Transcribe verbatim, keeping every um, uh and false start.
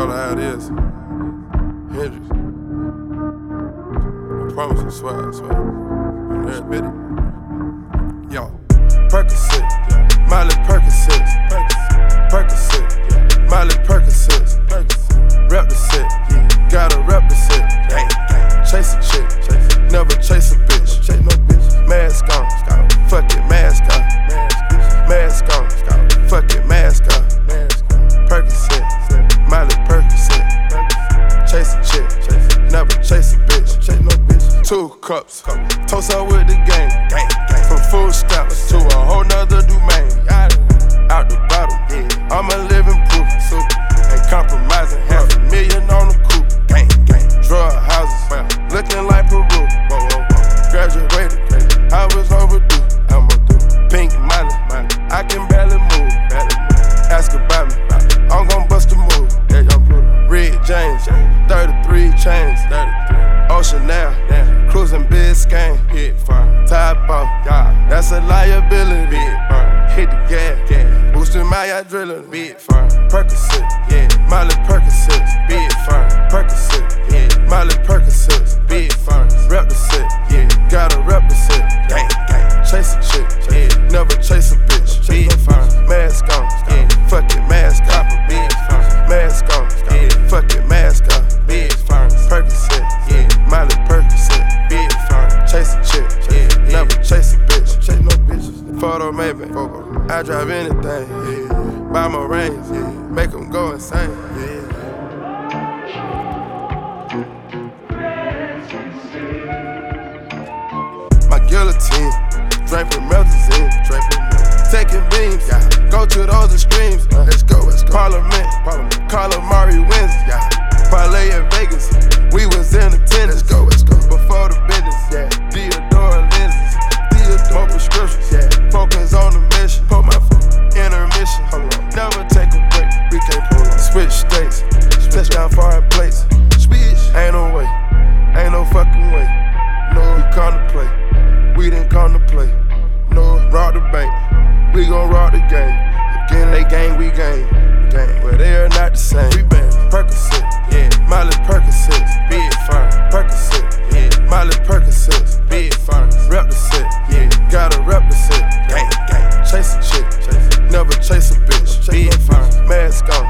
matter how it is. Hendrix. I promise you, swear, I swear. I'm there, admit it. Yo, Percocet, Miley Percocet, Percocet, Miley Percocet, rep the set, gotta rep the set. Chase a chick, never chase a bitch. Mask on, fuck it, mask on. Mask on, fuck it, mask on. Percocet, Miley Percocet. Chase a chick, never chase a bitch. Two cups, toast up with the game. From food stamps to a whole nother domain. Out the bottom, I'm a living proof. Ain't compromising, half a million on the coupe. Drug houses, looking like Peru. Graduated, I was overdue. I'm overdue. Pink Miley, I can barely move. Ask about me, I'm gon' bust a move. Red James, thirty-three chains. Ocean now, cruising Biscayne. Top off, that's a liability. Hit the gas, boosting my adrenaline. Percocet, yeah, Miley Percocet, big firm. Percocet, yeah, Miley Percocet, big firm. Rep the set, yeah, gotta rep the set. Gang, gang, chase a chick, yeah, never chase a bitch. Big firm, mask on, yeah, fuck it, mask on. Big firm, mask on, yeah, fuck it, mask on. Big firm, Percocet, yeah, Miley Percocet, big firm. Chase a chick, yeah, never chase a bitch. Chase no bitches. Photo maybe, I drive anything, yeah. Buy my range, yeah. Make them go insane, yeah. My guillotine, draping melazine, taking beams, yeah. Go to those extremes, uh, let's go, let's go. Parliament, Parliament. Calamari wins, yeah. Parlay in Vegas, we was in attendance, let's go, let's go. Before the business, yeah. Theodore lenses, Theodore prescriptions, yeah. Focus on the mission, put my foot, intermission, hold on. Never take a break, we can't pull on. Switch states, touchdown foreign plates. Switch, ain't no way, ain't no fucking way. No, we come to play, we didn't come to play. No, rob the bank, we gon' rob the game. Again, they gang, we gang, gang. But they are not the same. We been Percocet, yeah, Miley Percocet, big firm. Percocet, yeah, Miley Percocet, big firm. Rep the set, yeah, gotta rep the set. Gang, gang, chase a chick, never chase a bitch. Big firm, mask on,